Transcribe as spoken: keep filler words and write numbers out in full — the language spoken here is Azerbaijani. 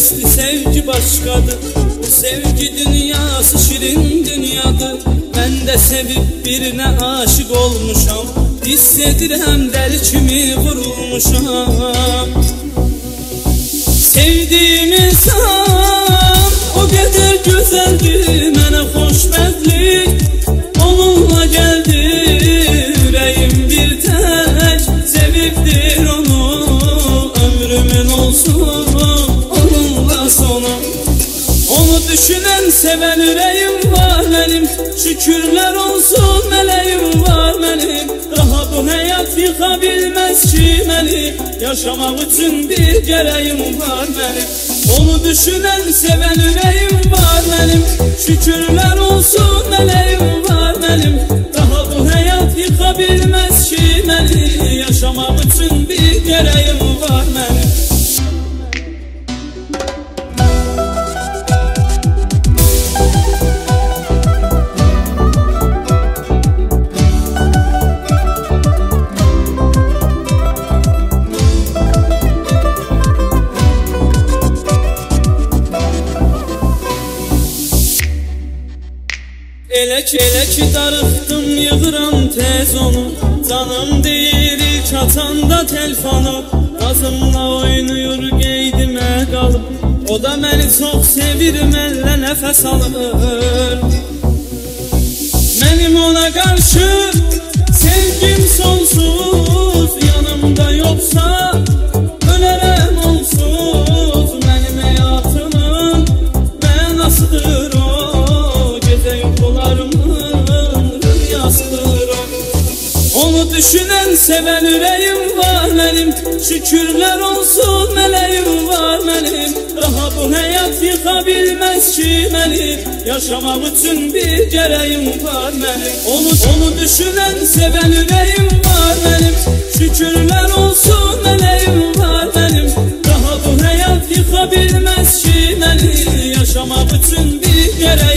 geçti, sevgi başkadır. Bu sevgi dünyası şirin dünyadır. Ben de sevip birine aşık olmuşam. Hissedirəm deli kimi vurulmuşam. Sevdiğim insan o kadar güzeldi, mənə xoşbəxtlik onunla geldi. Yüreğim bir tek sevibdir onu, ömrümün olsun onunla sonu. Onu düşünen seven yüreğim var benim, şükürler olsun meleğim var benim. Daha bu hayat yıka bilmez ki beni, yaşamak için bir gereğim var benim. Onu düşünen seven yüreğim var benim, şükürler olsun meleğim var benim. Daha bu hayat yıka bilmez ki beni, yaşamak için bir gereğim var benim. Elə ki, elə ki darıxdım, yığıram tez onu. Canım deyir ilk açanda telefonu. Qazımla oynuyur qeydimə qalıb. O da məni çox sevir, mənlə nəfəs alır. Mənim ona qarşı sevgim sonsuz. Yanımda yoxsa ölərəm onsuz. Mənim həyatımın mənasıdır o. Onu düşünen seven yüreğim var benim, şükürler olsun meleğim var benim. Daha bu hayat yıka bilmez ki beni, yaşamak için bir gereğim var benim. Onu, onu düşünen seven yüreğim var benim, şükürler olsun meleğim var benim. Daha bu hayat yıka bilmez ki beni, yaşamak için bir gereğim